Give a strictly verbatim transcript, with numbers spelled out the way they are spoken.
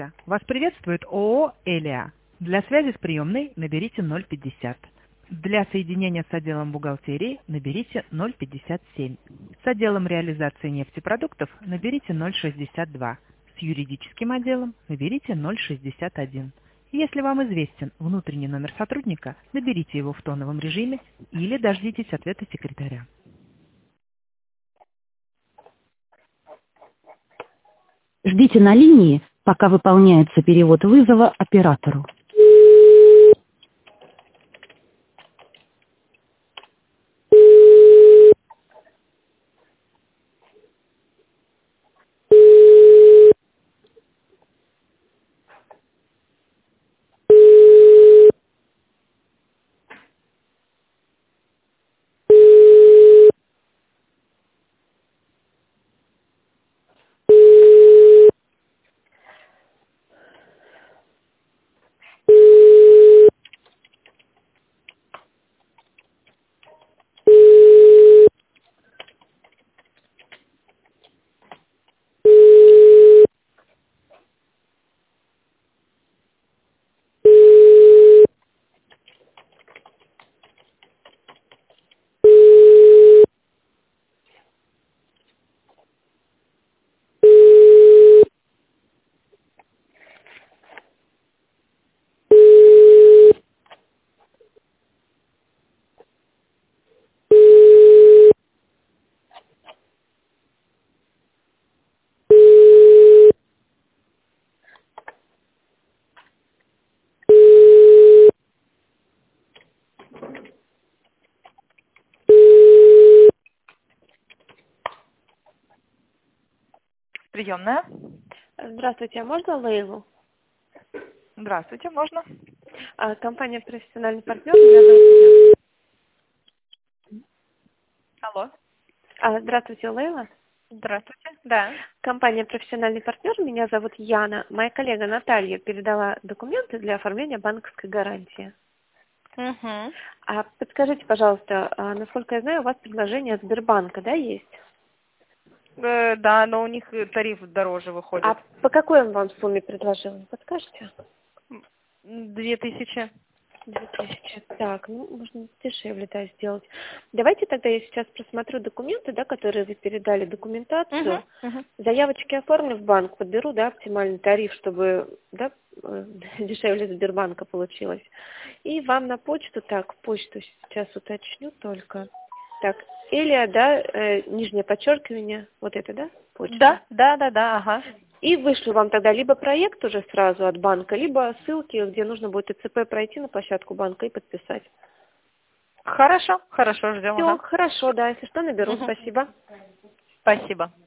Вас приветствует ООО «Элиа». Для связи с приемной наберите ноль пятьдесят. Для соединения с отделом бухгалтерии наберите ноль пятьдесят семь. С отделом реализации нефтепродуктов наберите ноль шестьдесят два. С юридическим отделом наберите ноль шестьдесят один. Если вам известен внутренний номер сотрудника, наберите его в тоновом режиме или дождитесь ответа секретаря. Ждите на линии, пока выполняется перевод вызова оператору. Приемная. Здравствуйте, а можно Лейлу? Здравствуйте, можно? А, компания «Профессиональный партнер». Меня зовут... Алло. а, здравствуйте, Лейла. Здравствуйте. Да. Компания «Профессиональный партнер». Меня зовут Яна. Моя коллега Наталья передала документы для оформления банковской гарантии. Угу. А подскажите, пожалуйста, а, насколько я знаю, у вас предложение Сбербанка, да, есть? Э, да, но у них тариф дороже выходит. А по какой он вам сумме предложил? Не подскажете? Две тысячи. Две тысячи. Так, ну, можно дешевле, да, сделать. Давайте тогда я сейчас просмотрю документы, да, которые вы передали, документацию. Угу. Угу. Заявочки оформлю в банк, подберу, да, оптимальный тариф, чтобы, да, э, дешевле Сбербанка получилось. И вам на почту, так, почту сейчас уточню только. Так, Элиа, да, э, нижнее подчеркивание, вот это, да, почта? Да, да, да, да, ага. И вышлю вам тогда либо проект уже сразу от банка, либо ссылки, где нужно будет ИЦП пройти на площадку банка и подписать. Хорошо, хорошо, ждем. Все, Ага. хорошо, да, если что, наберу, Угу. спасибо. Спасибо.